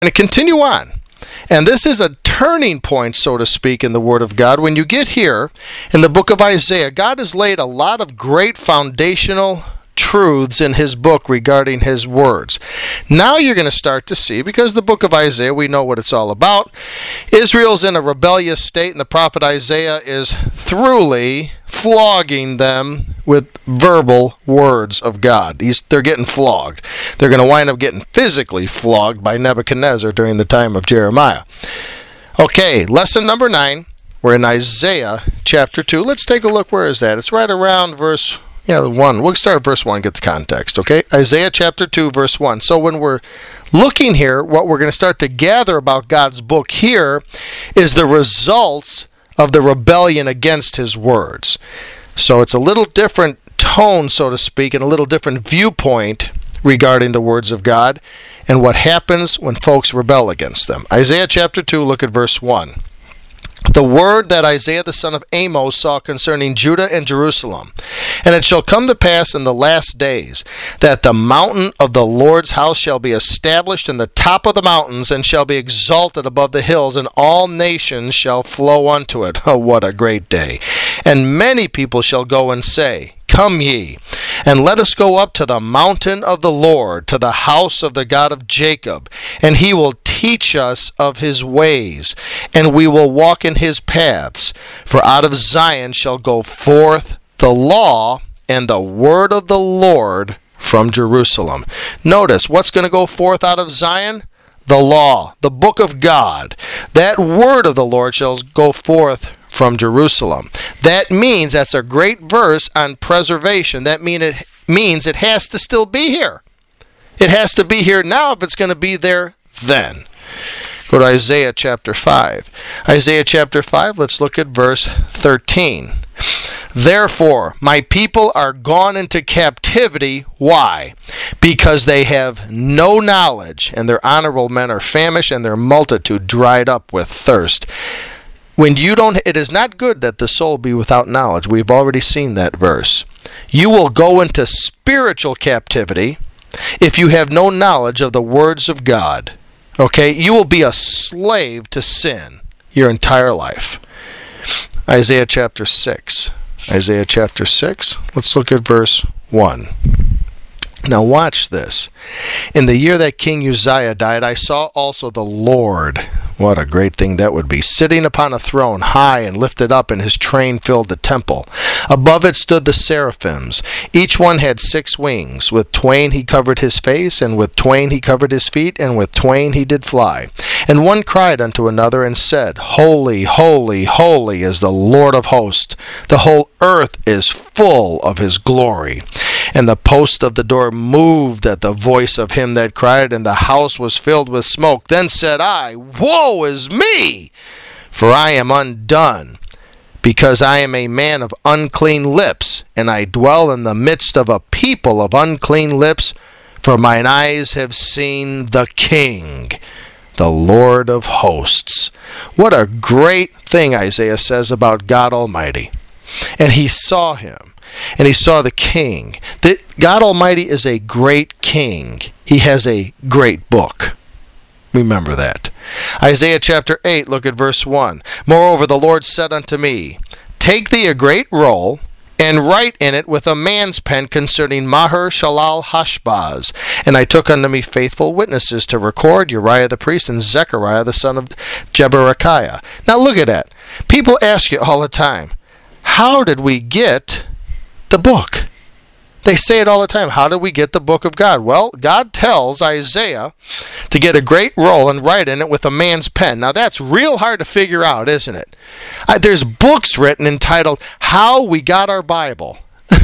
going to continue on. And this is a turning point, so to speak, in the Word of God. When you get here in the book of Isaiah, God has laid a lot of great foundational truths in his book regarding his words. Now you're going to start to see, because the book of Isaiah, we know what it's all about. Israel's in a rebellious state, and the prophet Isaiah is thoroughly flogging them with verbal words of God. They're getting flogged. They're going to wind up getting physically flogged by Nebuchadnezzar during the time of Jeremiah. Okay, lesson number 9. We're in Isaiah chapter 2. Let's take a look. Where is that? It's right around verse 1. We'll start at verse 1 and get the context, okay? Isaiah chapter 2, verse 1. So when we're looking here, what we're going to start to gather about God's book here is the results of the rebellion against his words. So it's a little different tone, so to speak, and a little different viewpoint regarding the words of God and what happens when folks rebel against them. Isaiah chapter 2, look at verse 1. The word that Isaiah the son of Amos saw concerning Judah and Jerusalem. And it shall come to pass in the last days that the mountain of the Lord's house shall be established in the top of the mountains, and shall be exalted above the hills, and all nations shall flow unto it. Oh, what a great day. And many people shall go and say, Come ye, and let us go up to the mountain of the Lord, to the house of the God of Jacob, and he will teach us of his ways, and we will walk in his paths. For out of Zion shall go forth the law and the word of the Lord from Jerusalem. Notice, what's going to go forth out of Zion? The law, the book of God. That word of the Lord shall go forth from Jerusalem. That means, that's a great verse on preservation. That means it has to still be here. It has to be here now if it's going to be there then. Go to Isaiah chapter 5. Isaiah chapter 5, let's look at verse 13. Therefore, my people are gone into captivity. Why? Because they have no knowledge, and their honorable men are famished, and their multitude dried up with thirst. It is not good that the soul be without knowledge. We've already seen that verse. You will go into spiritual captivity if you have no knowledge of the words of God. Okay? You will be a slave to sin your entire life. Isaiah chapter 6. Isaiah chapter 6. Let's look at verse 1. Now watch this. In the year that King Uzziah died, I saw also the Lord. What a great thing that would be. Sitting upon a throne, high and lifted up, and his train filled the temple. Above it stood the seraphims. Each one had 6 wings. With twain he covered his face, and with twain he covered his feet, and with twain he did fly. And one cried unto another, and said, Holy, holy, holy is the Lord of hosts. The whole earth is full of his glory. And the post of the door moved at the voice of him that cried, and the house was filled with smoke. Then said I, Woe is me! For I am undone, because I am a man of unclean lips, and I dwell in the midst of a people of unclean lips, for mine eyes have seen the King, the Lord of hosts. What a great thing Isaiah says about God Almighty. And he saw him. And he saw the King. That God Almighty is a great King. He has a great book. Remember that. Isaiah chapter 8, look at verse 1. Moreover, the Lord said unto me, Take thee a great roll, and write in it with a man's pen concerning Maher-shalal-hash-baz. And I took unto me faithful witnesses to record Uriah the priest and Zechariah the son of Jeberechiah. Now look at that. People ask you all the time, how did we get the book? They say it all the time. How did we get the book of God? Well, God tells Isaiah to get a great roll and write in it with a man's pen. Now, that's real hard to figure out, isn't it? There's books written entitled, How We Got Our Bible.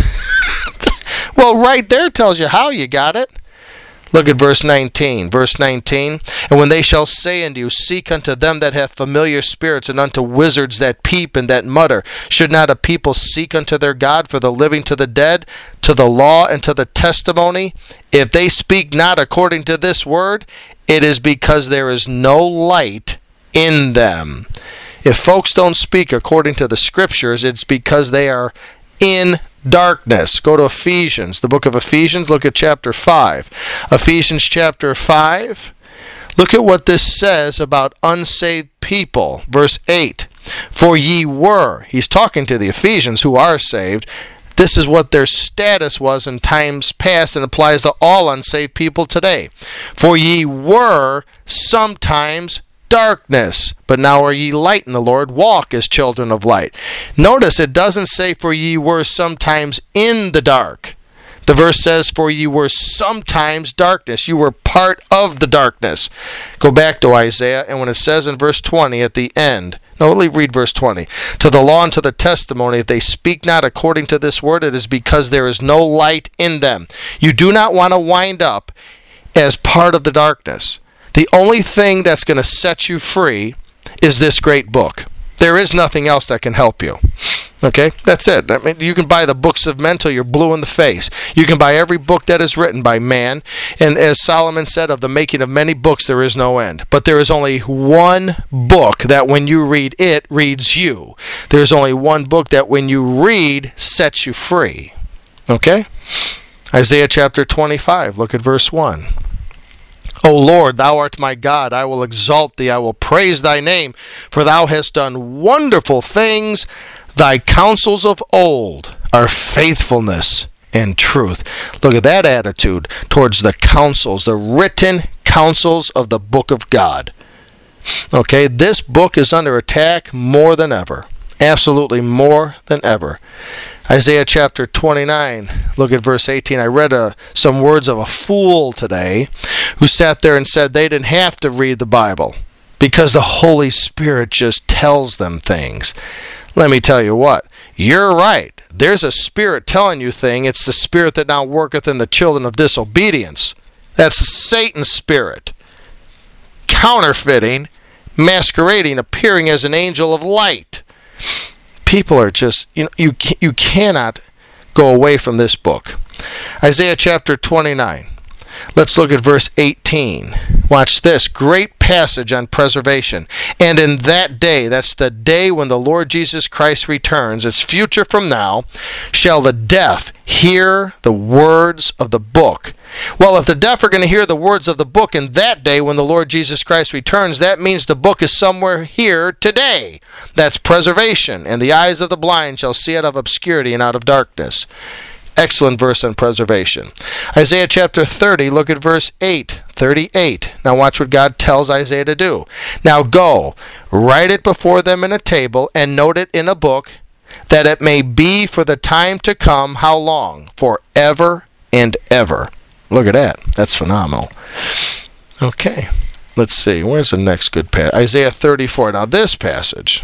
Well, right there tells you how you got it. Look at verse 19. Verse 19, And when they shall say unto you, Seek unto them that have familiar spirits, and unto wizards that peep and that mutter, should not a people seek unto their God for the living to the dead, to the law and to the testimony? If they speak not according to this word, it is because there is no light in them. If folks don't speak according to the scriptures, it's because they are in darkness. Go to Ephesians, the book of Ephesians, look at chapter 5. Ephesians chapter 5, Look at what this says about unsaved people. Verse 8. For ye were, he's talking to the Ephesians who are saved. This is what their status was in times past and applies to all unsaved people today. For ye were sometimes darkness, but now are ye light in the Lord, walk as children of light. Notice it doesn't say for ye were sometimes in the dark. The verse says, for ye were sometimes darkness. You were part of the darkness. Go back to Isaiah, and when it says in verse 20 at the end, no, read verse 20. To the law and to the testimony, if they speak not according to this word, it is because there is no light in them. You do not want to wind up as part of the darkness. The only thing that's going to set you free is this great book. There is nothing else that can help you. Okay, that's it. I mean, you can buy the books of men till you're blue in the face. You can buy every book that is written by man. And as Solomon said, of the making of many books, there is no end. But there is only one book that when you read it, reads you. There's only one book that when you read, sets you free. Okay? Isaiah chapter 25, look at verse 1. O Lord, thou art my God, I will exalt thee, I will praise thy name, for thou hast done wonderful things. Thy counsels of old are faithfulness and truth. Look at that attitude towards the counsels, the written counsels of the book of God. Okay, this book is under attack more than ever. Absolutely more than ever. Isaiah chapter 29, look at verse 18. I read some words of a fool today who sat there and said they didn't have to read the Bible because the Holy Spirit just tells them things. Let me tell you what, you're right. There's a spirit telling you things. It's the spirit that now worketh in the children of disobedience. That's Satan's spirit. Counterfeiting, masquerading, appearing as an angel of light. People are just, you cannot go away from this book. Isaiah chapter 29. Let's look at verse 18. Watch this great passage on preservation. And in that day, that's the day when the Lord Jesus Christ returns, it's future from now, shall the deaf hear the words of the book. Well, if the deaf are going to hear the words of the book in that day when the Lord Jesus Christ returns, that means the book is somewhere here today. That's preservation. And the eyes of the blind shall see out of obscurity and out of darkness. Excellent verse on preservation. Isaiah chapter 30, look at verse 38. Now watch what God tells Isaiah to do. Now go, write it before them in a table, and note it in a book, that it may be for the time to come, how long? Forever and ever. Look at that. That's phenomenal. Okay, let's see. Where's the next good passage? Isaiah 34. Now this passage.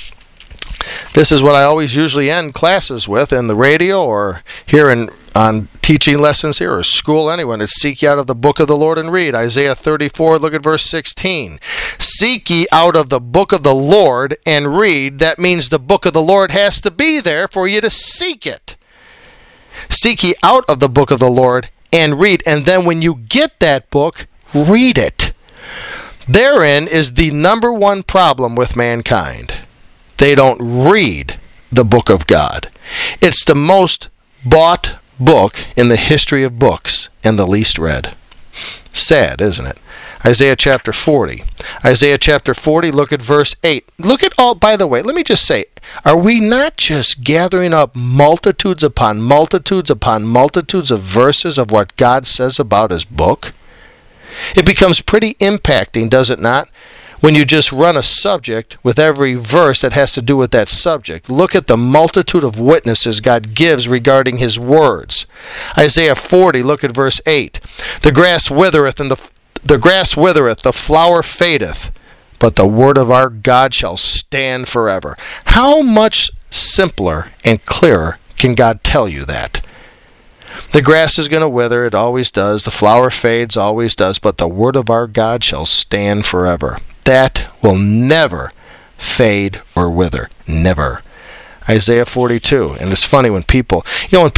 This is what I always usually end classes with in the radio or here on teaching lessons here or school anyway. It's seek ye out of the book of the Lord and read. Isaiah 34, look at verse 16. Seek ye out of the book of the Lord and read. That means the book of the Lord has to be there for you to seek it. Seek ye out of the book of the Lord and read. And then when you get that book, read it. Therein is the number one problem with mankind. They don't read the book of God. It's the most bought book in the history of books and the least read. Sad, isn't it? Isaiah chapter 40. Isaiah chapter 40, look at verse 8. Look at all, by the way, let me just say, are we not just gathering up multitudes upon multitudes upon multitudes of verses of what God says about his book? It becomes pretty impacting, does it not? When you just run a subject with every verse that has to do with that subject. Look at the multitude of witnesses God gives regarding his words. Isaiah 40, look at verse 8. The grass withereth, and the grass withereth, the flower fadeth, but the word of our God shall stand forever. How much simpler and clearer can God tell you that? The grass is going to wither, it always does. The flower fades, always does. But the word of our God shall stand forever. That will never fade or wither. Never. Isaiah 42. And it's funny when people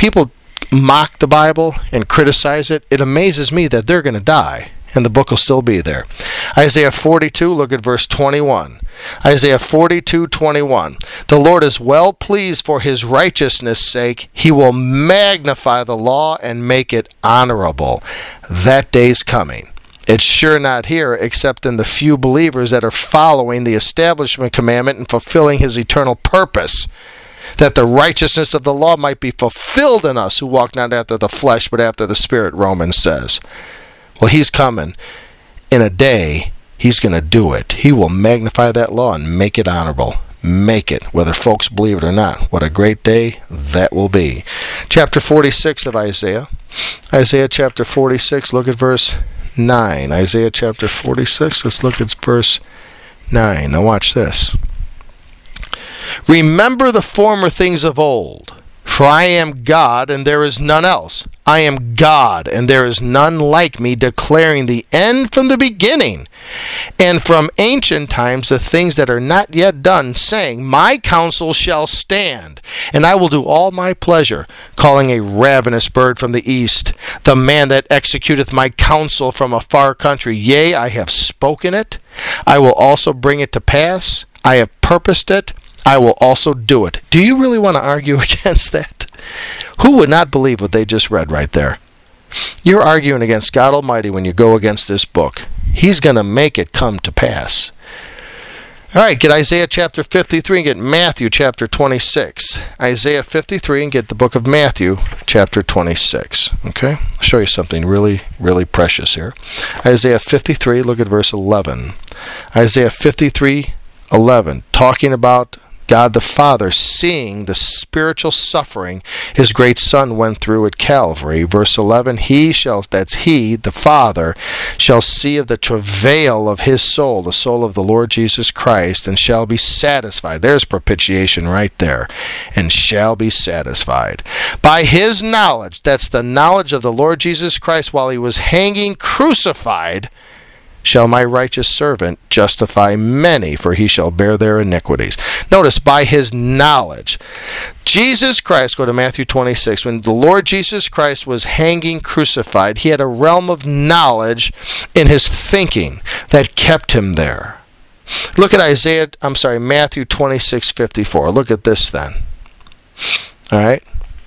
mock the Bible and criticize it, it amazes me that they're going to die and the book will still be there. Isaiah 42, look at verse 21. Isaiah 42:21. The Lord is well pleased for his righteousness' sake. He will magnify the law and make it honorable. That day's coming. It's sure not here, except in the few believers that are following the establishment commandment and fulfilling his eternal purpose, that the righteousness of the law might be fulfilled in us who walk not after the flesh, but after the Spirit, Romans says. Well, he's coming. In a day, he's going to do it. He will magnify that law and make it honorable. Make it, whether folks believe it or not. What a great day that will be. Chapter 46 of Isaiah. Isaiah chapter 46, look at verse 9. Isaiah chapter 46, let's look at verse 9. Now watch this. Remember the former things of old, for I am God and there is none else. I am God and there is none like me, declaring the end from the beginning, and from ancient times the things that are not yet done, saying, my counsel shall stand, and I will do all my pleasure, calling a ravenous bird from the east, the man that executeth my counsel from a far country. Yea, I have spoken it, I will also bring it to pass, I have purposed it, I will also do it. Do you really want to argue against that? Who would not believe what they just read right there? You're arguing against God Almighty when you go against this book. He's going to make it come to pass. All right, get Isaiah chapter 53 and get Matthew chapter 26. Isaiah 53 and get the book of Matthew chapter 26. Okay? I'll show you something really, really precious here. Isaiah 53, look at verse 11. Isaiah 53:11, talking about God the Father seeing the spiritual suffering his great Son went through at Calvary. Verse 11, he, the Father, shall see of the travail of his soul, the soul of the Lord Jesus Christ, and shall be satisfied. There's propitiation right there. And shall be satisfied. By his knowledge, that's the knowledge of the Lord Jesus Christ while he was hanging crucified, shall my righteous servant justify many, for he shall bear their iniquities. Notice, by his knowledge. Jesus Christ, go to Matthew 26, when the Lord Jesus Christ was hanging crucified, he had a realm of knowledge in his thinking that kept him there. Look at Matthew 26:54. Look at this then. All right.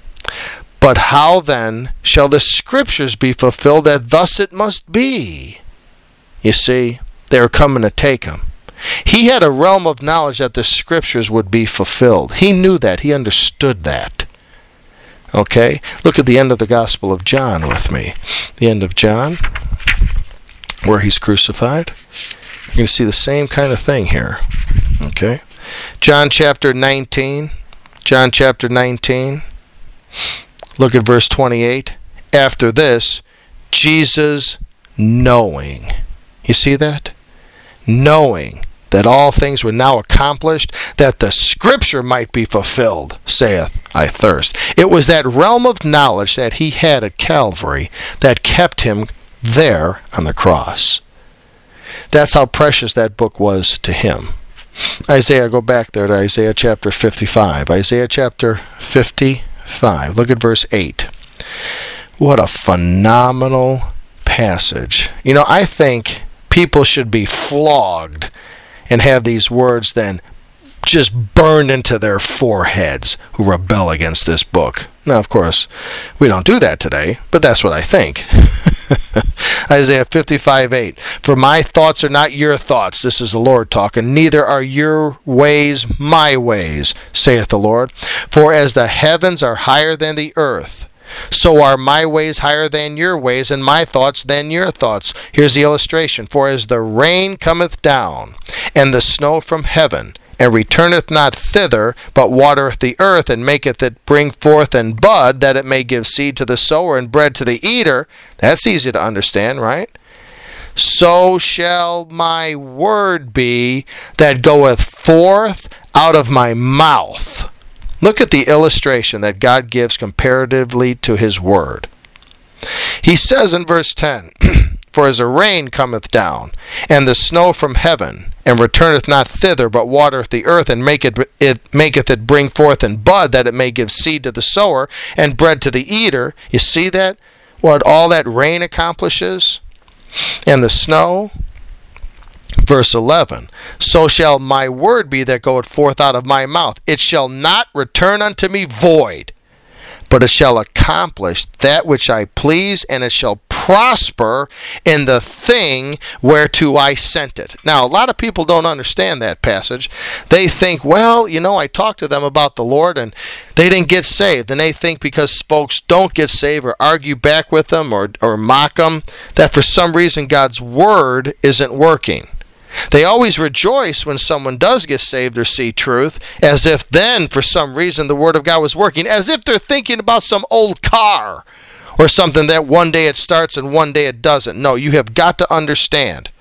But how then shall the scriptures be fulfilled that thus it must be? You see, they were coming to take him. He had a realm of knowledge that the scriptures would be fulfilled. He knew that. He understood that. Okay? Look at the end of the Gospel of John with me. The end of John, where he's crucified. You're going to see the same kind of thing here. Okay? John chapter 19. John chapter 19. Look at verse 28. After this, Jesus knowing. You see that? Knowing that all things were now accomplished, that the scripture might be fulfilled, saith, I thirst. It was that realm of knowledge that he had at Calvary that kept him there on the cross. That's how precious that book was to him. Isaiah, go back there to Isaiah chapter 55. Isaiah chapter 55. Look at verse 8. What a phenomenal passage. You know, I think people should be flogged and have these words then just burned into their foreheads who rebel against this book. Now, of course, we don't do that today, but that's what I think. Isaiah 55:8. For my thoughts are not your thoughts, this is the Lord talking, neither are your ways my ways, saith the Lord. For as the heavens are higher than the earth, so are my ways higher than your ways, and my thoughts than your thoughts. Here's the illustration. For as the rain cometh down, and the snow from heaven, and returneth not thither, but watereth the earth, and maketh it bring forth and bud, that it may give seed to the sower and bread to the eater. That's easy to understand, right? So shall my word be that goeth forth out of my mouth. Look at the illustration that God gives comparatively to his word. He says in verse 10, For as the rain cometh down, and the snow from heaven, and returneth not thither, but watereth the earth, and maketh it bring forth and bud, that it may give seed to the sower, and bread to the eater. You see that? What all that rain accomplishes? And the snow? Verse 11, So shall my word be that goeth forth out of my mouth. It shall not return unto me void, but it shall accomplish that which I please, and it shall prosper in the thing whereto I sent it. Now, a lot of people don't understand that passage. They think, well, I talked to them about the Lord and they didn't get saved. And they think because folks don't get saved or argue back with them or mock them, that for some reason God's word isn't working. They always rejoice when someone does get saved or see truth, as if then, for some reason, the Word of God was working, as if they're thinking about some old car or something that one day it starts and one day it doesn't. No, you have got to understand.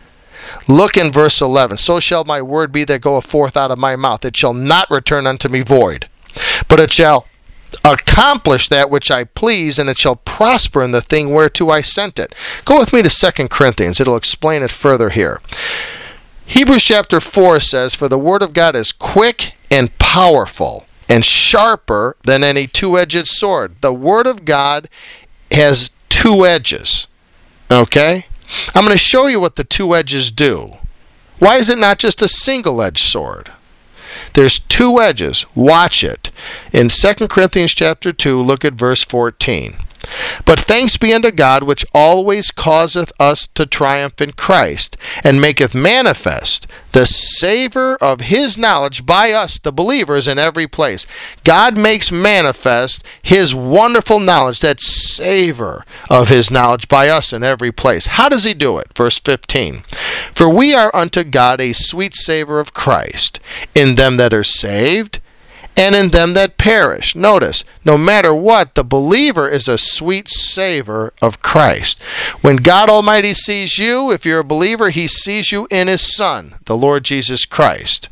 Look in verse 11. So shall my word be that goeth forth out of my mouth. It shall not return unto me void, but it shall accomplish that which I please, and it shall prosper in the thing whereto I sent it. Go with me to 2 Corinthians. It'll explain it further here. Hebrews chapter 4 says, For the word of God is quick and powerful and sharper than any two-edged sword. The word of God has two edges. Okay? I'm going to show you what the two edges do. Why is it not just a single-edged sword? There's two edges. Watch it. In 2 Corinthians chapter 2, look at verse 14. But thanks be unto God, which always causeth us to triumph in Christ, and maketh manifest the savor of his knowledge by us, the believers, in every place. God makes manifest his wonderful knowledge, that savor of his knowledge by us in every place. How does he do it? Verse 15. For we are unto God a sweet savor of Christ, in them that are saved, and in them that perish. Notice, no matter what, the believer is a sweet savor of Christ. When God Almighty sees you, if you're a believer, he sees you in his Son, the Lord Jesus Christ.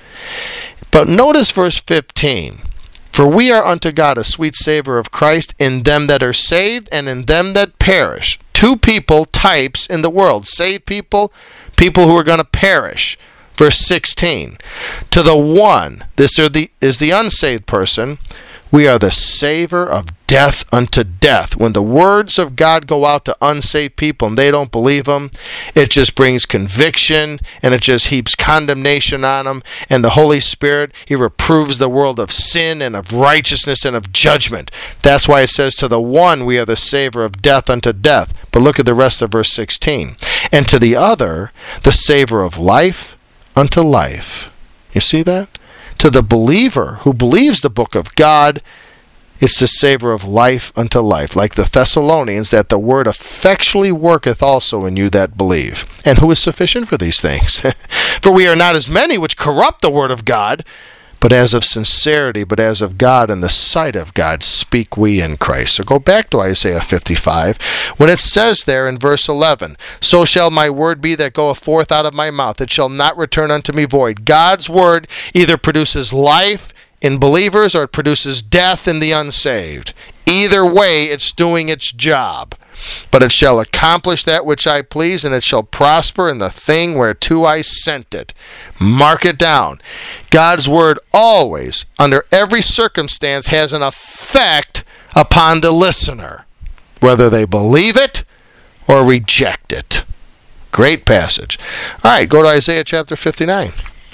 But notice verse 15. For we are unto God a sweet savor of Christ in them that are saved and in them that perish. Two types in the world. Saved people, people who are going to perish. Verse 16, to the one, this is the unsaved person, we are the savor of death unto death. When the words of God go out to unsaved people and they don't believe them, it just brings conviction and it just heaps condemnation on them. And the Holy Spirit, he reproves the world of sin and of righteousness and of judgment. That's why it says to the one, we are the savor of death unto death. But look at the rest of verse 16. And to the other, the savor of life unto life. You see that? To the believer who believes the book of God, it's the savor of life unto life, like the Thessalonians, that the word effectually worketh also in you that believe. And who is sufficient for these things? For we are not as many which corrupt the word of God, but as of sincerity, but as of God, in the sight of God, speak we in Christ. So go back to Isaiah 55, when it says there in verse 11, So shall my word be that goeth forth out of my mouth. It shall not return unto me void. God's word either produces life in believers or it produces death in the unsaved. Either way, it's doing its job. But it shall accomplish that which I please, and it shall prosper in the thing whereto I sent it. Mark it down. God's word always, under every circumstance, has an effect upon the listener, whether they believe it or reject it. Great passage. All right, go to Isaiah chapter 59.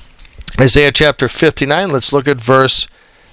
Isaiah chapter 59, let's look at verse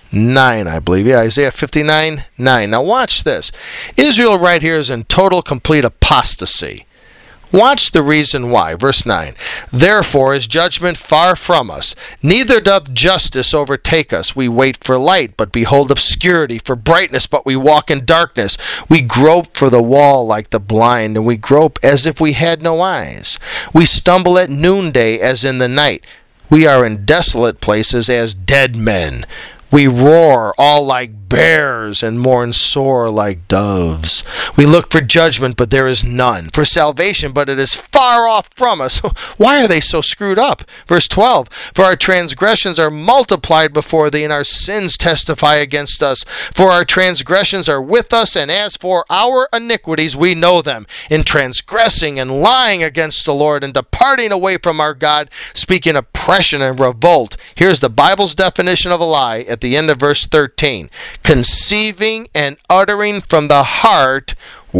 9, I believe. Yeah, Isaiah 59, 9. Now watch this. Israel right here is in total, complete apostasy. Watch the reason why. Verse 9. Therefore is judgment far from us, neither doth justice overtake us. We wait for light, but behold obscurity, for brightness, but we walk in darkness. We grope for the wall like the blind, and we grope as if we had no eyes. We stumble at noonday as in the night. We are in desolate places as dead men. We roar all like bears and mourn sore like doves. We look for judgment, but there is none. For salvation, but it is far off from us. Why are they so screwed up? Verse 12, For our transgressions are multiplied before thee, and our sins testify against us. For our transgressions are with us, and as for our iniquities, we know them. In transgressing and lying against the Lord, and departing away from our God, speaking oppression and revolt. Here's the Bible's definition of a lie at the end of verse 13. Conceiving and uttering from the heart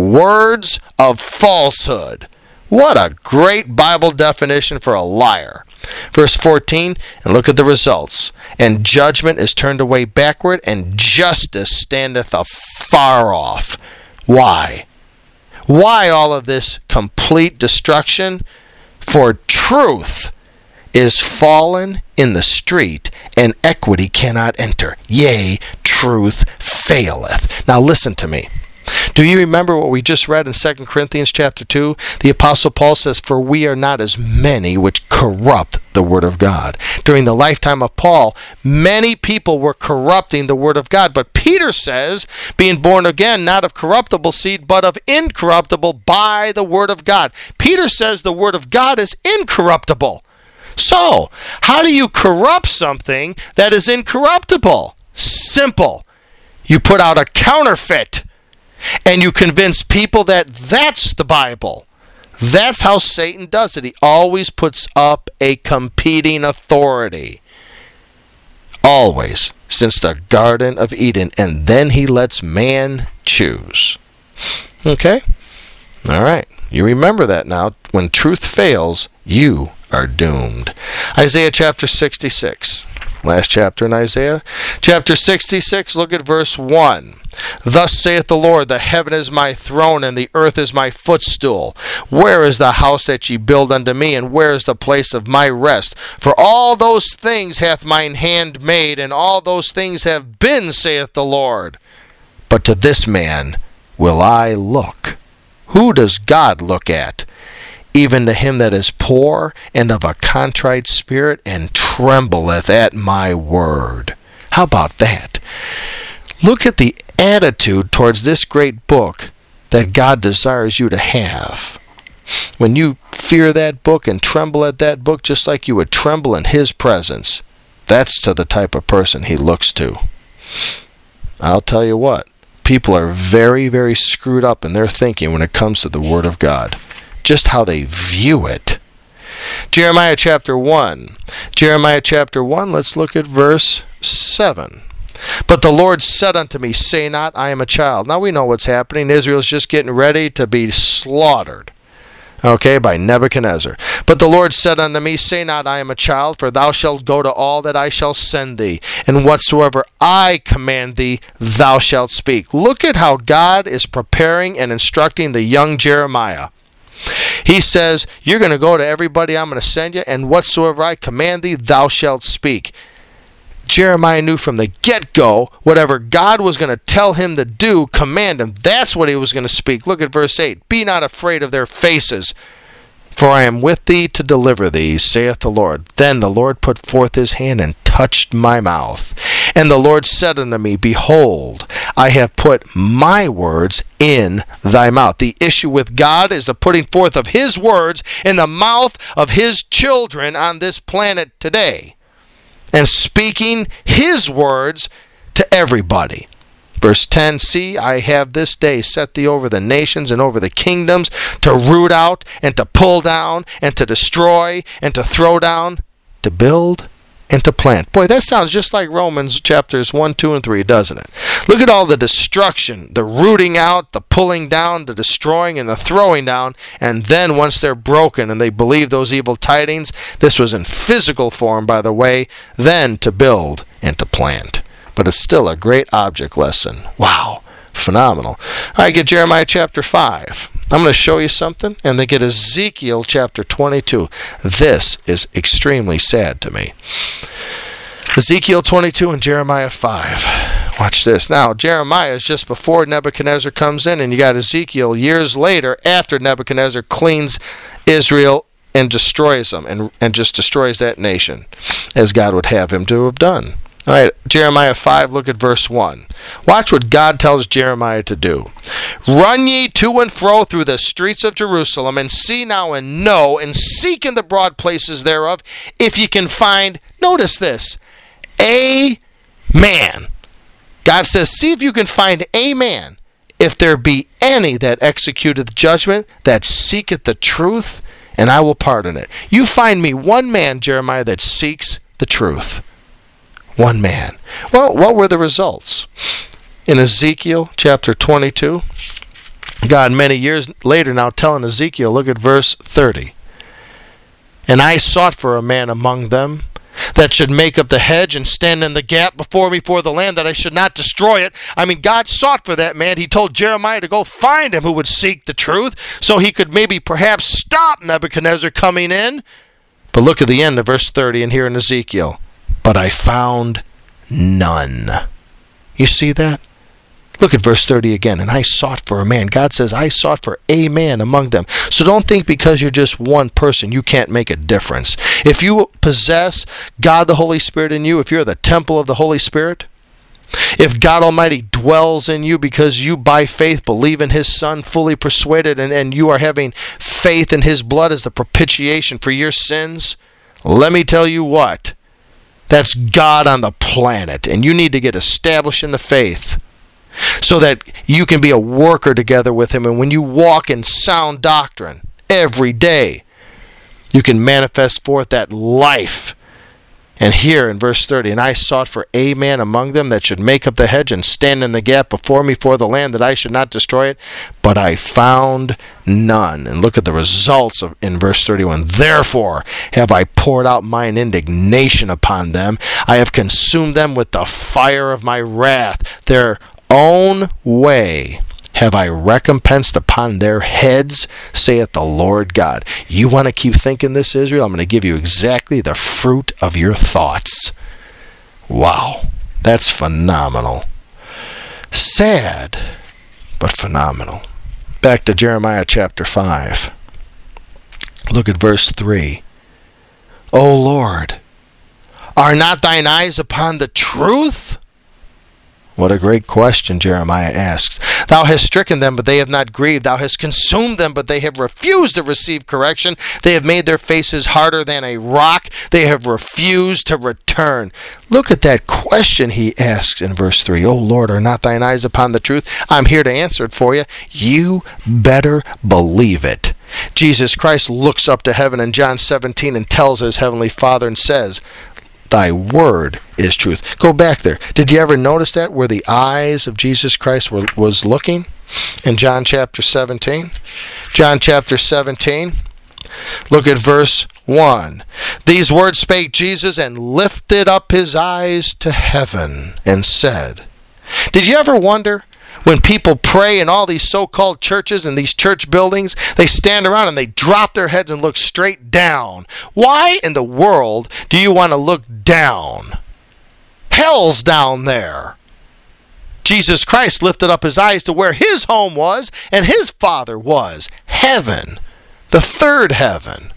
words of falsehood. What a great Bible definition for a liar. Verse 14, and look at the results. And judgment is turned away backward, and justice standeth afar off. Why? Why all of this complete destruction? For truth is fallen in the street, and equity cannot enter. Yea, truth faileth. Now listen to me. Do you remember what we just read in 2 Corinthians chapter 2? The Apostle Paul says, "For we are not as many which corrupt the word of God." During the lifetime of Paul, many people were corrupting the word of God. But Peter says, being born again, not of corruptible seed, but of incorruptible by the word of God. Peter says the word of God is incorruptible. So, how do you corrupt something that is incorruptible? Simple. You put out a counterfeit. And you convince people that that's the Bible. That's how Satan does it. He always puts up a competing authority. Always. Since the Garden of Eden. And then he lets man choose. Okay? All right. You remember that now. When truth fails, you are doomed. Isaiah chapter 66. Last chapter in Isaiah. Chapter 66, look at verse 1. Thus saith the Lord, the heaven is my throne, and the earth is my footstool. Where is the house that ye build unto me, and where is the place of my rest? For all those things hath mine hand made, and all those things have been, saith the Lord. But to this man will I look. Who does God look at? Even to him that is poor and of a contrite spirit, and trembleth at my word. How about that? Look at the attitude towards this great book that God desires you to have. When you fear that book and tremble at that book just like you would tremble in his presence, that's to the type of person he looks to. I'll tell you what, people are very, very screwed up in their thinking when it comes to the Word of God. Just how they view it. Jeremiah chapter 1. Jeremiah chapter 1, let's look at verse 7. But the Lord said unto me, say not, I am a child. Now we know what's happening. Israel's just getting ready to be slaughtered. Okay, by Nebuchadnezzar. But the Lord said unto me, say not, I am a child, for thou shalt go to all that I shall send thee, and whatsoever I command thee, thou shalt speak. Look at how God is preparing and instructing the young Jeremiah. He says, you're going to go to everybody I'm going to send you, and whatsoever I command thee, thou shalt speak. Jeremiah knew from the get-go, whatever God was going to tell him to do, command him. That's what he was going to speak. Look at verse 8. Be not afraid of their faces, for I am with thee to deliver thee, saith the Lord. Then the Lord put forth his hand and touched my mouth. And the Lord said unto me, behold, I have put my words in thy mouth. The issue with God is the putting forth of his words in the mouth of his children on this planet today, and speaking his words to everybody. Verse 10, see, I have this day set thee over the nations and over the kingdoms, to root out and to pull down and to destroy and to throw down, to build and to plant. Boy, that sounds just like Romans chapters 1, 2, and 3, doesn't it? Look at all the destruction, the rooting out, the pulling down, the destroying, and the throwing down. And then once they're broken and they believe those evil tidings, this was in physical form, by the way, then to build and to plant. But it's still a great object lesson. Wow, phenomenal. All right, get Jeremiah chapter 5. I'm going to show you something, and then get Ezekiel chapter 22. This is extremely sad to me. Ezekiel 22 and Jeremiah 5. Watch this. Now, Jeremiah is just before Nebuchadnezzar comes in, and you got Ezekiel years later after Nebuchadnezzar cleans Israel and destroys them, and just destroys that nation, as God would have him to have done. All right, Jeremiah 5, look at verse 1. Watch what God tells Jeremiah to do. Run ye to and fro through the streets of Jerusalem, and see now and know, and seek in the broad places thereof, if ye can find, notice this, a man. God says, see if you can find a man, if there be any that executeth judgment, that seeketh the truth, and I will pardon it. You find me one man, Jeremiah, that seeks the truth. One man. Well, what were the results? In Ezekiel chapter 22, God many years later now telling Ezekiel, look at verse 30. And I sought for a man among them that should make up the hedge and stand in the gap before me for the land, that I should not destroy it. I mean, God sought for that man. He told Jeremiah to go find him who would seek the truth so he could maybe perhaps stop Nebuchadnezzar coming in. But look at the end of verse 30 and here in Ezekiel. But I found none. You see that? Look at verse 30 again. And I sought for a man. God says, I sought for a man among them. So don't think because you're just one person, you can't make a difference. If you possess God the Holy Spirit in you, if you're the temple of the Holy Spirit, if God Almighty dwells in you because you by faith believe in His Son, fully persuaded, and you are having faith in His blood as the propitiation for your sins, let me tell you what, that's God on the planet. And you need to get established in the faith so that you can be a worker together with Him. And when you walk in sound doctrine every day, you can manifest forth that life. And here in verse 30, and I sought for a man among them that should make up the hedge and stand in the gap before me for the land, that I should not destroy it, but I found none. And look at the results in verse 31. Therefore have I poured out mine indignation upon them. I have consumed them with the fire of my wrath. Their own way have I recompensed upon their heads, saith the Lord God. You want to keep thinking this, Israel? I'm going to give you exactly the fruit of your thoughts. Wow, that's phenomenal. Sad, but phenomenal. Back to Jeremiah chapter 5. Look at verse 3. O Lord, are not thine eyes upon the truth? What a great question Jeremiah asks. Thou hast stricken them, but they have not grieved. Thou hast consumed them, but they have refused to receive correction. They have made their faces harder than a rock. They have refused to return. Look at that question he asks in verse 3. O Lord, are not thine eyes upon the truth? I'm here to answer it for you. You better believe it. Jesus Christ looks up to heaven in John 17 and tells his heavenly Father and says, Thy word is truth. Go back there. Did you ever notice that? Where the eyes of Jesus Christ was looking? In John chapter 17. John chapter 17. Look at verse 1. These words spake Jesus and lifted up his eyes to heaven and said. Did you ever wonder? When people pray in all these so-called churches and these church buildings, they stand around and they drop their heads and look straight down. Why in the world do you want to look down? Hell's down there. Jesus Christ lifted up his eyes to where his home was and his Father was. Heaven. The third heaven.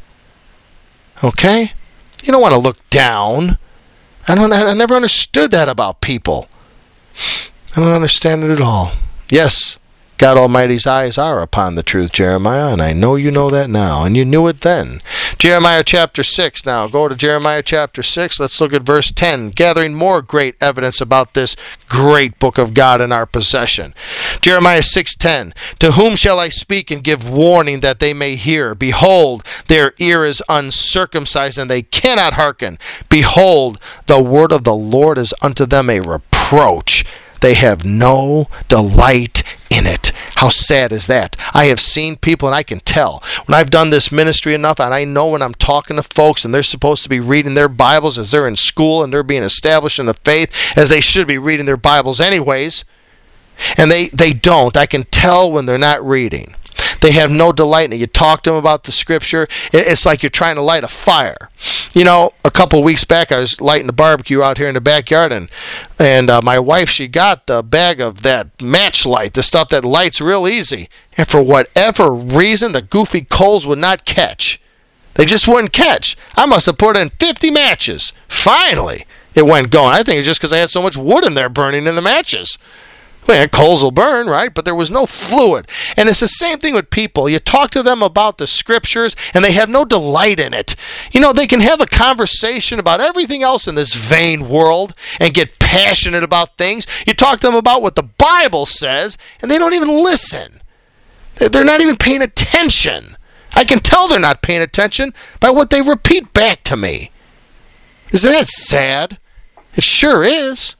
Okay? You don't want to look down. I never understood that about people. I don't understand it at all. Yes, God Almighty's eyes are upon the truth, Jeremiah, and I know you know that now, and you knew it then. Jeremiah chapter 6 now. Go to Jeremiah chapter 6. Let's look at verse 10, gathering more great evidence about this great book of God in our possession. Jeremiah 6:10. To whom shall I speak and give warning that they may hear? Behold, their ear is uncircumcised, and they cannot hearken. Behold, the word of the Lord is unto them a reproach. They have no delight in it. How sad is that? I have seen people, and I can tell. When I've done this ministry enough, and I know when I'm talking to folks, and they're supposed to be reading their Bibles as they're in school, and they're being established in the faith, as they should be reading their Bibles anyways, and they don't. I can tell when they're not reading. They have no delight in it. You talk to them about the Scripture, it's like you're trying to light a fire. You know, a couple of weeks back, I was lighting a barbecue out here in the backyard, and my wife, she got the bag of that match light, the stuff that lights real easy. And for whatever reason, the goofy coals would not catch. They just wouldn't catch. I must have put in 50 matches. Finally, it went going. I think it's just because I had so much wood in there burning in the matches. Well, coals will burn, right? But there was no fluid. And it's the same thing with people. You talk to them about the Scriptures, and they have no delight in it. You know, they can have a conversation about everything else in this vain world and get passionate about things. You talk to them about what the Bible says, and they don't even listen. They're not even paying attention. I can tell they're not paying attention by what they repeat back to me. Isn't that sad? It sure is.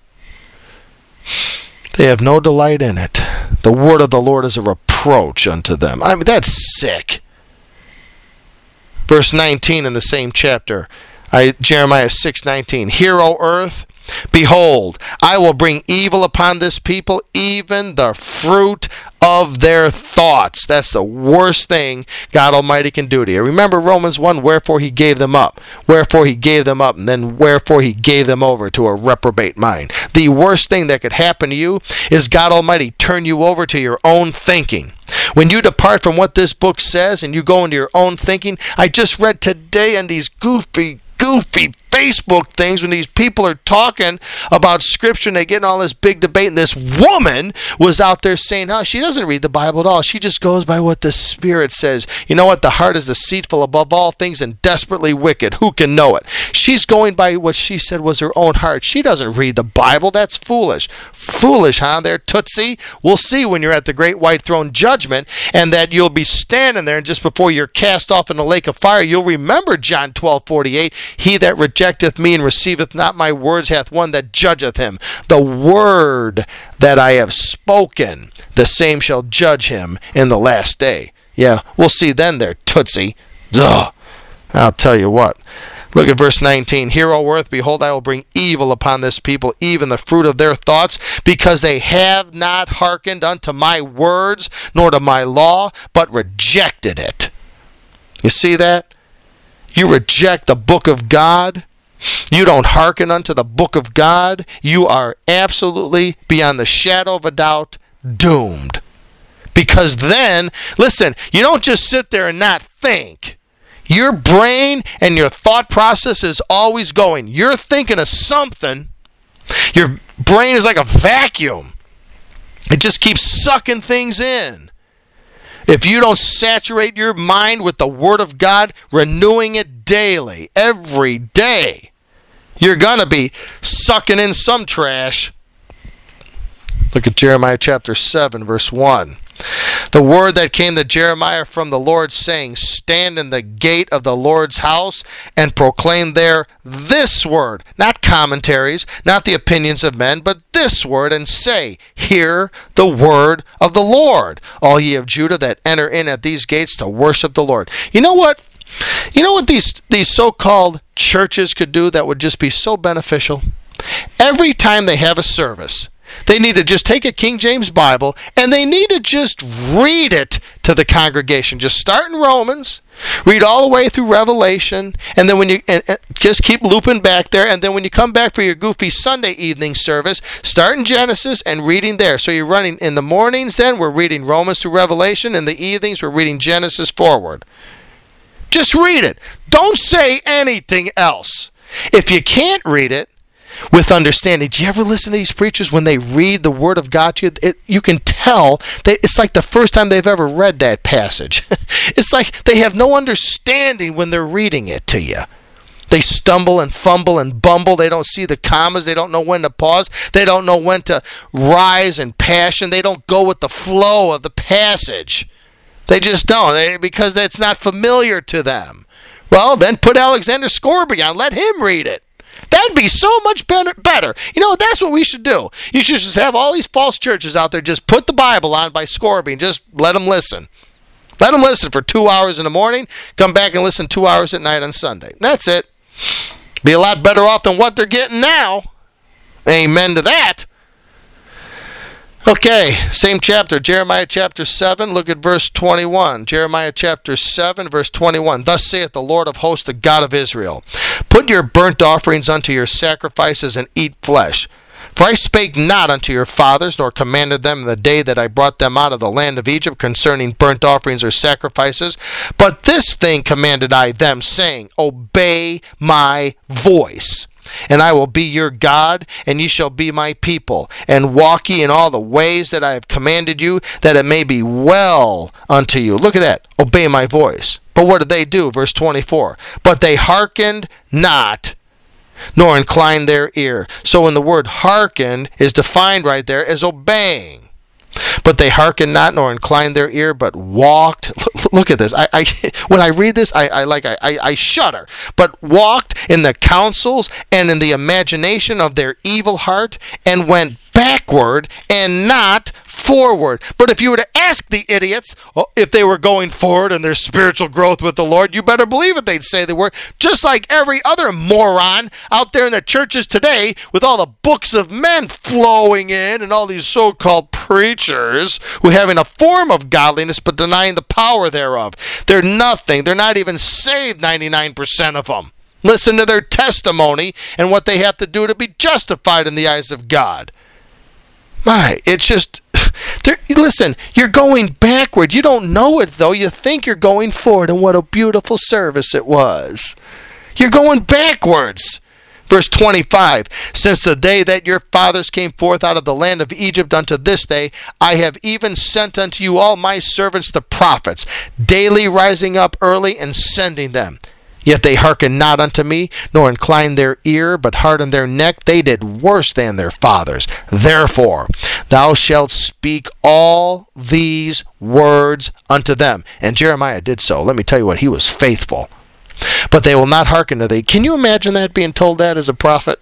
They have no delight in it. The word of the Lord is a reproach unto them. I mean, that's sick. Verse 19 in the same chapter. Jeremiah 6:19. Hear, O earth, behold, I will bring evil upon this people, even the fruit of their thoughts. That's the worst thing God Almighty can do to you. Remember Romans 1, wherefore he gave them up. Wherefore he gave them up, and then wherefore he gave them over to a reprobate mind. The worst thing that could happen to you is God Almighty turn you over to your own thinking. When you depart from what this book says and you go into your own thinking, I just read today on these goofy Facebook things when these people are talking about Scripture and they get in all this big debate, and this woman was out there saying, oh, she doesn't read the Bible at all. She just goes by what the Spirit says. You know what? The heart is deceitful above all things and desperately wicked. Who can know it? She's going by what she said was her own heart. She doesn't read the Bible. That's foolish. Foolish, huh? There, Tootsie. We'll see when you're at the great white throne judgment, and that you'll be standing there, and just before you're cast off in the lake of fire, you'll remember John 12:48. He that rejecteth me and receiveth not my words hath one that judgeth him. The word that I have spoken, the same shall judge him in the last day. Yeah, we'll see then there, Tootsie. Ugh. I'll tell you what. Look at verse 19. Hear, O earth, behold, I will bring evil upon this people, even the fruit of their thoughts, because they have not hearkened unto my words, nor to my law, but rejected it. You see that? You reject the book of God. You don't hearken unto the book of God. You are absolutely, beyond the shadow of a doubt, doomed. Because then, listen, you don't just sit there and not think. Your brain and your thought process is always going. You're thinking of something. Your brain is like a vacuum. It just keeps sucking things in. If you don't saturate your mind with the Word of God, renewing it daily, every day, you're going to be sucking in some trash. Look at Jeremiah chapter 7, verse 1. The word that came to Jeremiah from the Lord, saying, stand in the gate of the Lord's house and proclaim there this word, not commentaries, not the opinions of men, but this word, and say, hear the word of the Lord, all ye of Judah that enter in at these gates to worship the Lord. You know what? You know what these so-called churches could do that would just be so beneficial? Every time they have a service, they need to just take a King James Bible and they need to just read it to the congregation. Just start in Romans, read all the way through Revelation, and then when you just keep looping back there, and then when you come back for your goofy Sunday evening service, start in Genesis and reading there. So you're running in the mornings, then we're reading Romans through Revelation, in the evenings we're reading Genesis forward. Just read it. Don't say anything else. If you can't read it with understanding, do you ever listen to these preachers when they read the Word of God to you? You can tell it's like the first time they've ever read that passage. It's like they have no understanding when they're reading it to you. They stumble and fumble and bumble. They don't see the commas. They don't know when to pause. They don't know when to rise in passion. They don't go with the flow of the passage. They just don't, because it's not familiar to them. Well, then put Alexander Scourby on. Let him read it. That'd be so much better. You know, that's what we should do. You should just have all these false churches out there just put the Bible on by Scourby and just let them listen. Let them listen for 2 hours in the morning, come back and listen 2 hours at night on Sunday. That's it. Be a lot better off than what they're getting now. Amen to that. Okay, same chapter, Jeremiah chapter 7, look at verse 21. Jeremiah chapter 7, verse 21. Thus saith the Lord of hosts, the God of Israel, put your burnt offerings unto your sacrifices, and eat flesh. For I spake not unto your fathers, nor commanded them in the day that I brought them out of the land of Egypt concerning burnt offerings or sacrifices. But this thing commanded I them, saying, obey my voice. And I will be your God, and ye shall be my people. And walk ye in all the ways that I have commanded you, that it may be well unto you. Look at that. Obey my voice. But what did they do? Verse 24. But they hearkened not, nor inclined their ear. So when the word hearken is defined right there as obeying. But they hearkened not, nor inclined their ear, but walked. Look at this. When I read this, I shudder. But walked in the counsels and in the imagination of their evil heart, and went backward and not forward. But if you were to ask the idiots if they were going forward in their spiritual growth with the Lord, you better believe it, they'd say they were. Just like every other moron out there in the churches today with all the books of men flowing in and all these so-called preachers who having a form of godliness but denying the power thereof. They're nothing. They're not even saved, 99% of them. Listen to their testimony and what they have to do to be justified in the eyes of God. It's just, listen, you're going backward. You don't know it, though. You think you're going forward, and what a beautiful service it was. You're going backwards. Verse 25, since the day that your fathers came forth out of the land of Egypt unto this day, I have even sent unto you all my servants the prophets, daily rising up early and sending them. Yet they hearkened not unto me, nor inclined their ear, but hardened their neck. They did worse than their fathers. Therefore, thou shalt speak all these words unto them. And Jeremiah did so. Let me tell you what, he was faithful. But they will not hearken to thee. Can you imagine that, being told that as a prophet?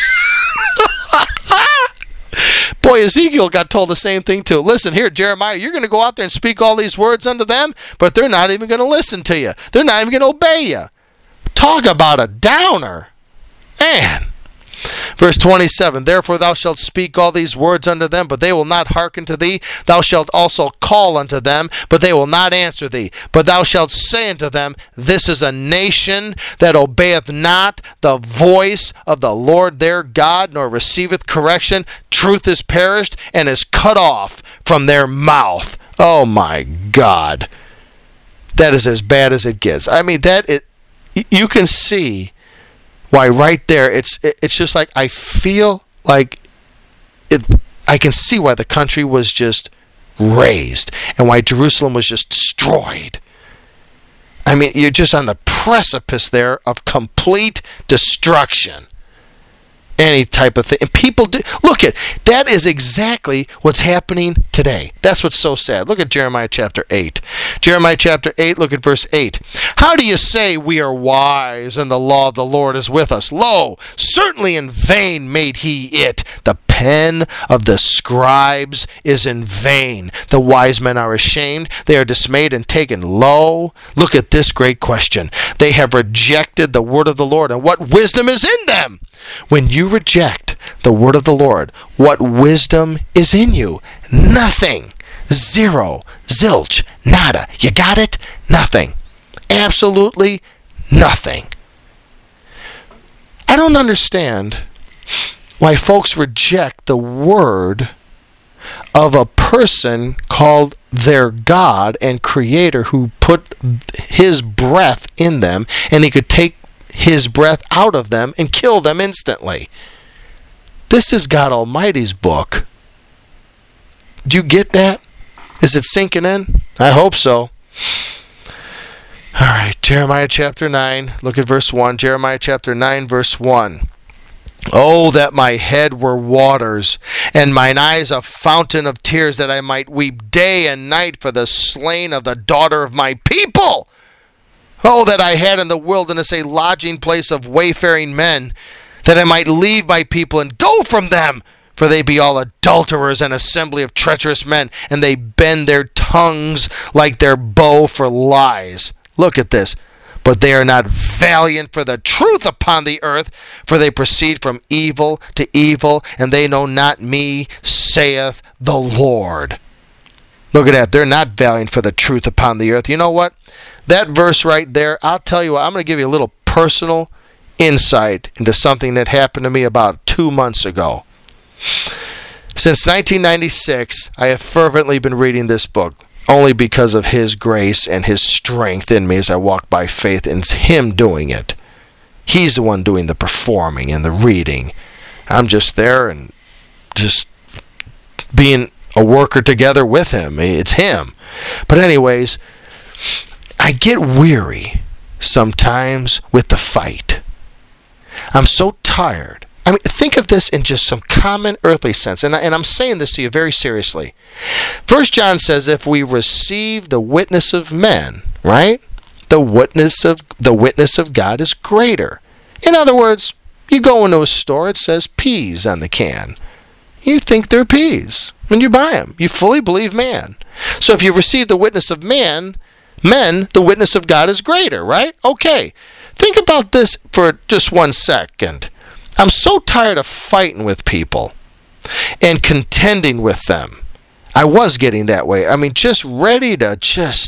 Boy, Ezekiel got told the same thing too. Listen here, Jeremiah, you're going to go out there and speak all these words unto them, but they're not even going to listen to you. They're not even going to obey you. Talk about a downer. Man. Verse 27, therefore thou shalt speak all these words unto them, but they will not hearken to thee. Thou shalt also call unto them, but they will not answer thee. But thou shalt say unto them, this is a nation that obeyeth not the voice of the Lord their God, nor receiveth correction. Truth is perished and is cut off from their mouth. Oh my God. That is as bad as it gets. I mean, you can see why right there, it's just like I feel like I can see why the country was just razed and why Jerusalem was just destroyed. I mean, you're just on the precipice there of complete destruction. Any type of thing. And people do. Look at, that is exactly what's happening today. That's what's so sad. Look at Jeremiah chapter 8. Jeremiah chapter 8, look at verse 8. How do you say we are wise and the law of the Lord is with us? Lo, certainly in vain made he it. The pen of the scribes is in vain. The wise men are ashamed. They are dismayed and taken low. Look at this great question. They have rejected the word of the Lord, and what wisdom is in them? When you reject the word of the Lord, what wisdom is in you? Nothing. Zero. Zilch. Nada. You got it? Nothing. Absolutely nothing. I don't understand why folks reject the word of a person called their God and Creator, who put his breath in them, and he could take his breath out of them and kill them instantly. This is God Almighty's book. Do you get that? Is it sinking in? I hope so. All right, Jeremiah chapter 9, look at verse 1. Jeremiah chapter 9, verse 1. Oh, that my head were waters, and mine eyes a fountain of tears, that I might weep day and night for the slain of the daughter of my people. Oh, that I had in the wilderness a lodging place of wayfaring men, that I might leave my people and go from them. For they be all adulterers, and assembly of treacherous men, and they bend their tongues like their bow for lies. Look at this. But they are not valiant for the truth upon the earth, for they proceed from evil to evil, and they know not me, saith the Lord. Look at that. They're not valiant for the truth upon the earth. You know what? That verse right there, I'll tell you what, I'm going to give you a little personal insight into something that happened to me about 2 months ago. Since 1996, I have fervently been reading this book, only because of his grace and his strength in me as I walk by faith, and it's him doing it. He's the one doing the performing and the reading. I'm just there and just being a worker together with him. It's him. But anyways, I get weary sometimes with the fight. I'm so tired. I mean, think of this in just some common earthly sense, and I'm saying this to you very seriously. 1 John says, if we receive the witness of men, right, the witness of God is greater. In other words, you go into a store, it says peas on the can. you think they're peas when you buy them. You fully believe man. So if you receive the witness of men, the witness of God is greater, right? Okay. Think about this for just 1 second. I'm so tired of fighting with people and contending with them. I was getting that way. I mean, just ready to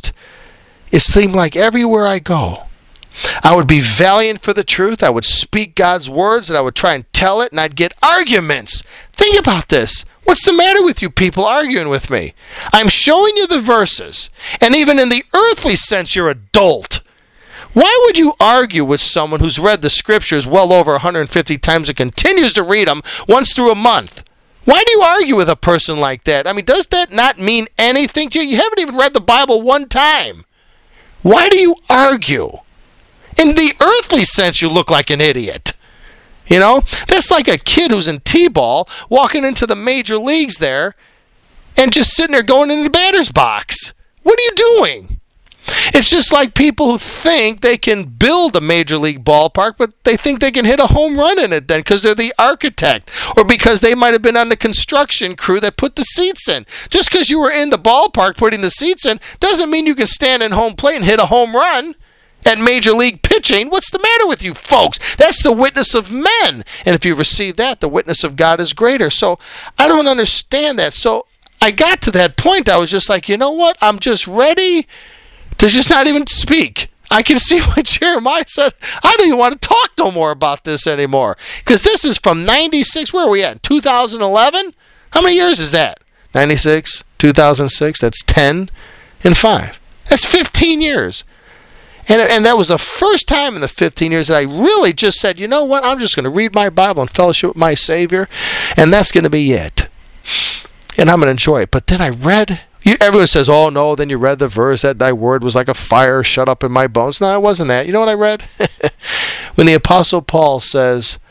it seemed like everywhere I go, I would be valiant for the truth. I would speak God's words, and I would try and tell it, and I'd get arguments. Think about this. What's the matter with you people arguing with me? I'm showing you the verses, and even in the earthly sense, you're adult. Why would you argue with someone who's read the scriptures well over 150 times and continues to read them once through a month? Why do you argue with a person like that? I mean, does that not mean anything to you? You haven't even read the Bible one time. Why do you argue? In the earthly sense, you look like an idiot. You know, that's like a kid who's in T-ball walking into the major leagues there and just sitting there going into the batter's box. What are you doing? It's just like people who think they can build a major league ballpark, but they think they can hit a home run in it then because they're the architect or because they might have been on the construction crew that put the seats in. Just because you were in the ballpark putting the seats in doesn't mean you can stand in home plate and hit a home run. At major league pitching, what's the matter with you folks? That's the witness of men. And if you receive that, the witness of God is greater. So I don't understand that. So I got to that point. I was just like, you know what? I'm just ready to just not even speak. I can see why Jeremiah said, I don't even want to talk no more about this anymore. Because this is from 96. Where are we at? 2011? How many years is that? 96, 2006, that's 10 and 5. That's 15 years. And that was the first time in the 15 years that I really just said, you know what, I'm just going to read my Bible and fellowship with my Savior, and that's going to be it. And I'm going to enjoy it. But then I read, everyone says, oh no, then you read the verse that thy word was like a fire shut up in my bones. No, it wasn't that. You know what I read? When the Apostle Paul says,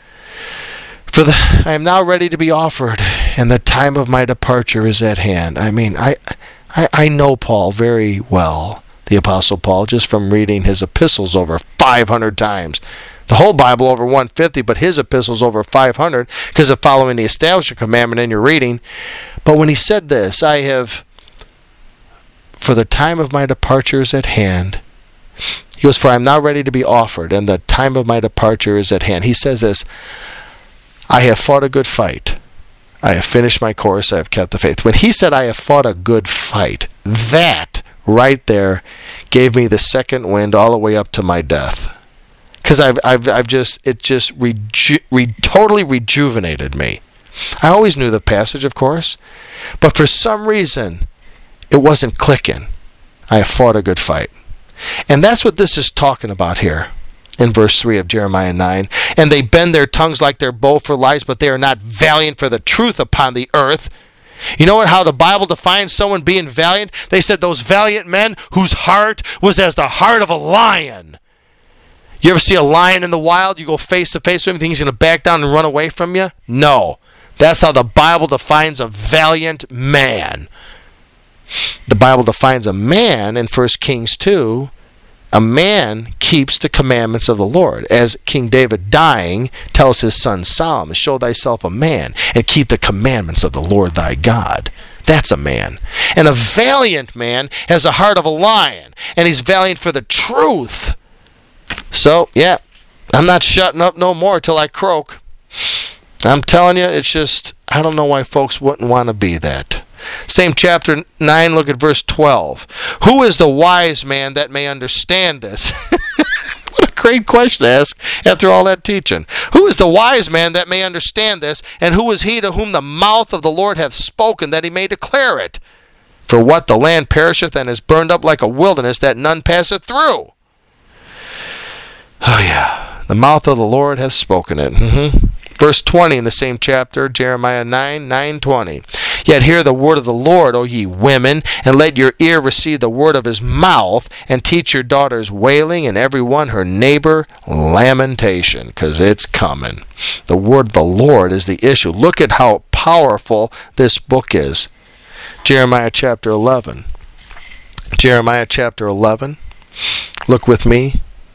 I am now ready to be offered, and the time of my departure is at hand. I mean, I know Paul very well. The Apostle Paul, just from reading his epistles over 500 times. The whole Bible over 150, but his epistles over 500 because of following the establishment commandment in your reading. But when he said this, for the time of my departure is at hand. He goes, for I am now ready to be offered, and the time of my departure is at hand. He says this, I have fought a good fight. I have finished my course. I have kept the faith. When he said, I have fought a good fight, that right there gave me the second wind all the way up to my death, because it just totally rejuvenated me. I always knew the passage, of course, but for some reason it wasn't clicking. I have fought a good fight, and that's what this is talking about here in verse 3 of Jeremiah 9. And they bend their tongues like their bow for lies, but they are not valiant for the truth upon the earth. You know how the Bible defines someone being valiant? They said those valiant men whose heart was as the heart of a lion. You ever see a lion in the wild? You go face to face with him, you think he's going to back down and run away from you? No. That's how the Bible defines a valiant man. The Bible defines a man in 1 Kings 2. A man keeps the commandments of the Lord. As King David, dying, tells his son Solomon, show thyself a man and keep the commandments of the Lord thy God. That's a man. And a valiant man has the heart of a lion, and he's valiant for the truth. So, yeah, I'm not shutting up no more till I croak. I'm telling you, it's just, I don't know why folks wouldn't want to be that. Same chapter 9, look at verse 12. Who is the wise man that may understand this? What a great question to ask after all that teaching. Who is the wise man that may understand this? And who is he to whom the mouth of the Lord hath spoken, that he may declare it? For what, the land perisheth and is burned up like a wilderness, that none passeth through. Oh yeah, the mouth of the Lord hath spoken it. Verse 20 in the same chapter, Jeremiah 9:20. Yet hear the word of the Lord, O ye women, and let your ear receive the word of his mouth, and teach your daughters wailing, and every one her neighbor lamentation, because it's coming. The word of the Lord is the issue. Look at how powerful this book is. Jeremiah chapter 11. Jeremiah chapter 11. Look with me.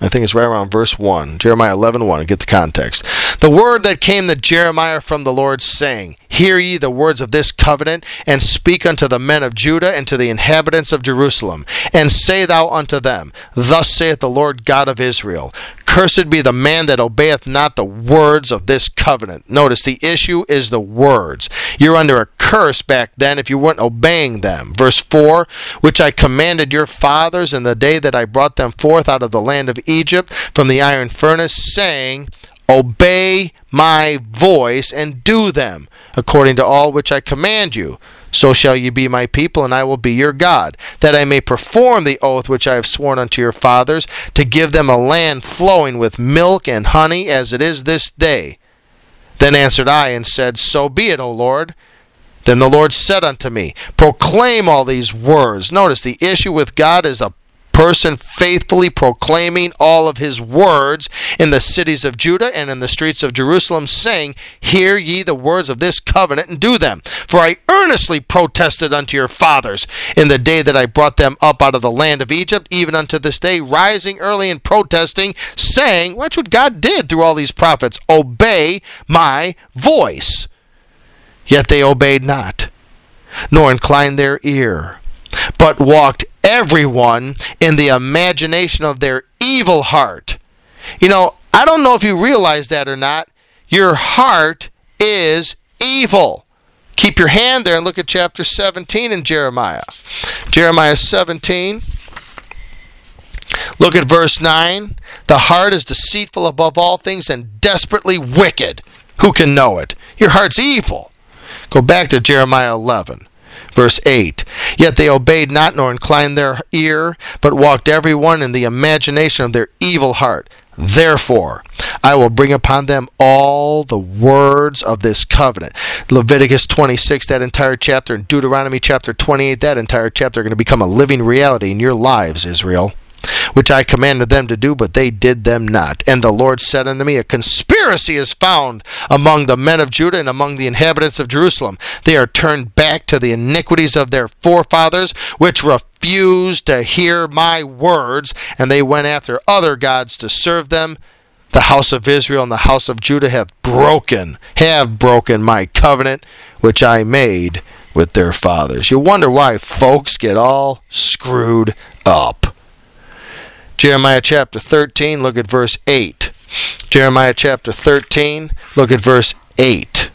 I think it's right around verse 1. Jeremiah 11:1. Get the context. The word that came to Jeremiah from the Lord, saying, Hear ye the words of this covenant, and speak unto the men of Judah and to the inhabitants of Jerusalem. And say thou unto them, Thus saith the Lord God of Israel, Cursed be the man that obeyeth not the words of this covenant. Notice the issue is the words. You're under a curse back then if you weren't obeying them. Verse 4, Which I commanded your fathers in the day that I brought them forth out of the land of Egypt from the iron furnace, saying, Obey my voice and do them, according to all which I command you. So shall ye be my people, and I will be your God, that I may perform the oath which I have sworn unto your fathers, to give them a land flowing with milk and honey, as it is this day. Then answered I and said, So be it, O Lord. Then the Lord said unto me, Proclaim all these words. Notice the issue with God is a person faithfully proclaiming all of his words in the cities of Judah and in the streets of Jerusalem, saying, Hear ye the words of this covenant and do them. For I earnestly protested unto your fathers in the day that I brought them up out of the land of Egypt, even unto this day, rising early and protesting, saying, watch what God did through all these prophets, Obey my voice. Yet they obeyed not, nor inclined their ear, but walked everyone in the imagination of their evil heart. You know, I don't know if you realize that or not. Your heart is evil. Keep your hand there and look at chapter 17 in Jeremiah. Jeremiah 17. Look at verse 9. The heart is deceitful above all things and desperately wicked. Who can know it? Your heart's evil. Go back to Jeremiah 11. Verse 8, Yet they obeyed not, nor inclined their ear, but walked every one in the imagination of their evil heart. Therefore, I will bring upon them all the words of this covenant. Leviticus 26, that entire chapter, and Deuteronomy chapter 28, that entire chapter are going to become a living reality in your lives, Israel, which I commanded them to do, but they did them not. And the Lord said unto me, A conspiracy is found among the men of Judah and among the inhabitants of Jerusalem. They are turned back to the iniquities of their forefathers, which refused to hear my words, and they went after other gods to serve them. The house of Israel and the house of Judah have broken my covenant, which I made with their fathers. You wonder why folks get all screwed up. Jeremiah chapter 13, look at verse 8. Jeremiah chapter 13, look at verse 8.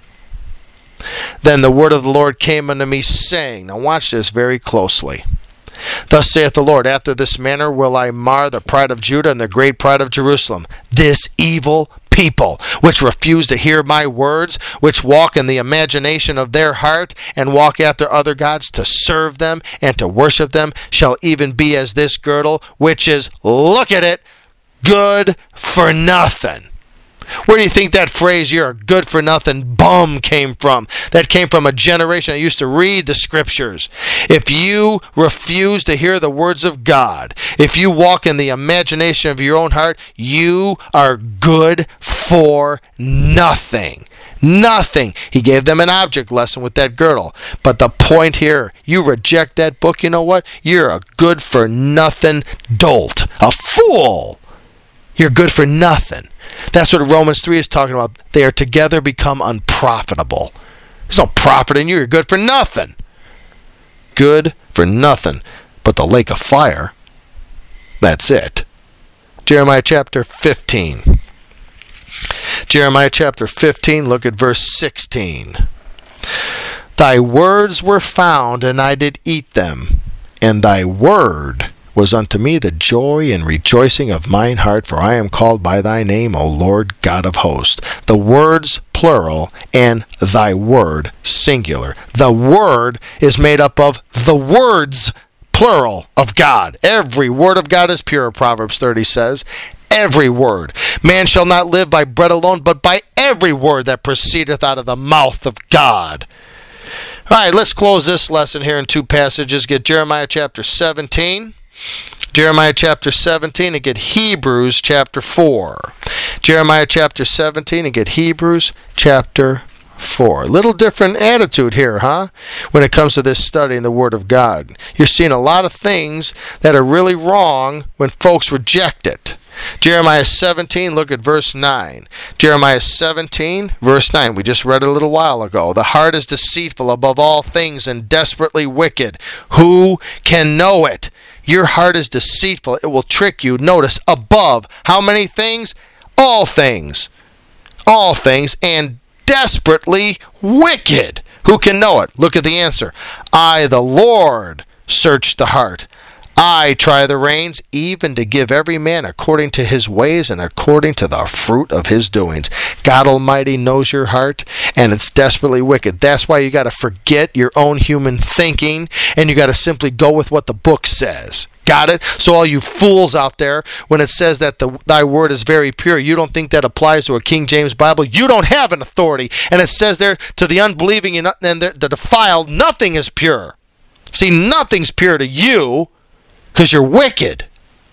Then the word of the Lord came unto me, saying, now watch this very closely. Thus saith the Lord, After this manner will I mar the pride of Judah and the great pride of Jerusalem, this evil people, which refuse to hear my words, which walk in the imagination of their heart, and walk after other gods to serve them and to worship them, shall even be as this girdle, which is, look at it, good for nothing. Where do you think that phrase, you're a good-for-nothing bum, came from? That came from a generation that used to read the scriptures. If you refuse to hear the words of God, if you walk in the imagination of your own heart, you are good for nothing. Nothing. He gave them an object lesson with that girdle. But the point here, you reject that book, you know what? You're a good-for-nothing dolt. A fool. You're good for nothing. That's what Romans 3 is talking about. They are together become unprofitable. There's no profit in you. You're good for nothing. Good for nothing. But the lake of fire, that's it. Jeremiah chapter 15. Jeremiah chapter 15, look at verse 16. Thy words were found, and I did eat them, and thy word was unto me the joy and rejoicing of mine heart, for I am called by thy name, O Lord God of hosts. The words, plural, and thy word, singular. The word is made up of the words, plural, of God. Every word of God is pure, Proverbs 30 says. Every word. Man shall not live by bread alone, but by every word that proceedeth out of the mouth of God. All right, let's close this lesson here in two passages. Get Jeremiah chapter 17. Jeremiah chapter 17 and get Hebrews chapter 4. Jeremiah chapter 17 and get Hebrews chapter 4. A little different attitude here, huh? When it comes to this study in the Word of God. You're seeing a lot of things that are really wrong when folks reject it. Jeremiah 17, look at verse 9. Jeremiah 17, verse 9. We just read it a little while ago. The heart is deceitful above all things and desperately wicked. Who can know it? Your heart is deceitful. It will trick you. Notice, above. How many things? All things. All things, and desperately wicked. Who can know it? Look at the answer. I, the Lord, search the heart. I try the reins, even to give every man according to his ways and according to the fruit of his doings. God Almighty knows your heart, and it's desperately wicked. That's why you got to forget your own human thinking, and you got to simply go with what the book says. Got it? So all you fools out there, when it says that thy word is very pure, you don't think that applies to a King James Bible? You don't have an authority. And it says there, to the unbelieving and the defiled, nothing is pure. See, nothing's pure to you, because you're wicked.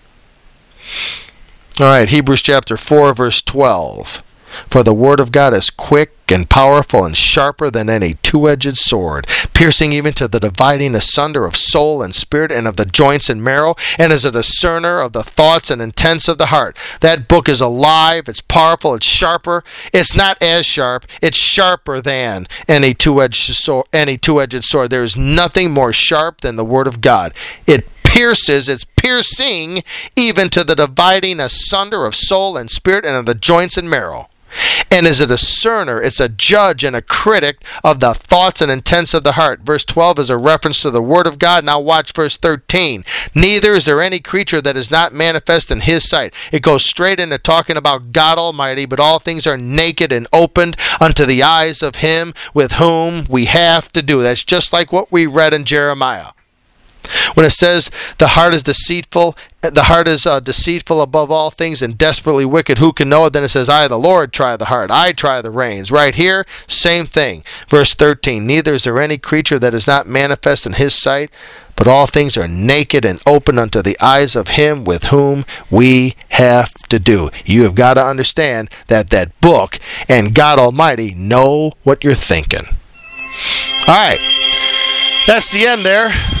All right, Hebrews chapter 4, verse 12. For the word of God is quick and powerful and sharper than any two-edged sword, piercing even to the dividing asunder of soul and spirit and of the joints and marrow, and is a discerner of the thoughts and intents of the heart. That book is alive, it's powerful, it's sharper. It's not as sharp, it's sharper than any two-edged sword. There is nothing more sharp than the word of God. It's piercing even to the dividing asunder of soul and spirit and of the joints and marrow. And is a discerner, it's a judge and a critic of the thoughts and intents of the heart. Verse 12 is a reference to the word of God. Now watch verse 13. Neither is there any creature that is not manifest in his sight. It goes straight into talking about God Almighty, but all things are naked and opened unto the eyes of him with whom we have to do. That's just like what we read in Jeremiah. When it says the heart is deceitful above all things and desperately wicked, who can know it? Then it says, I, the Lord, try the heart. I try the reins. Right here, same thing. Verse 13, neither is there any creature that is not manifest in his sight, but all things are naked and open unto the eyes of him with whom we have to do. You have got to understand that book and God Almighty know what you're thinking. All right. That's the end there.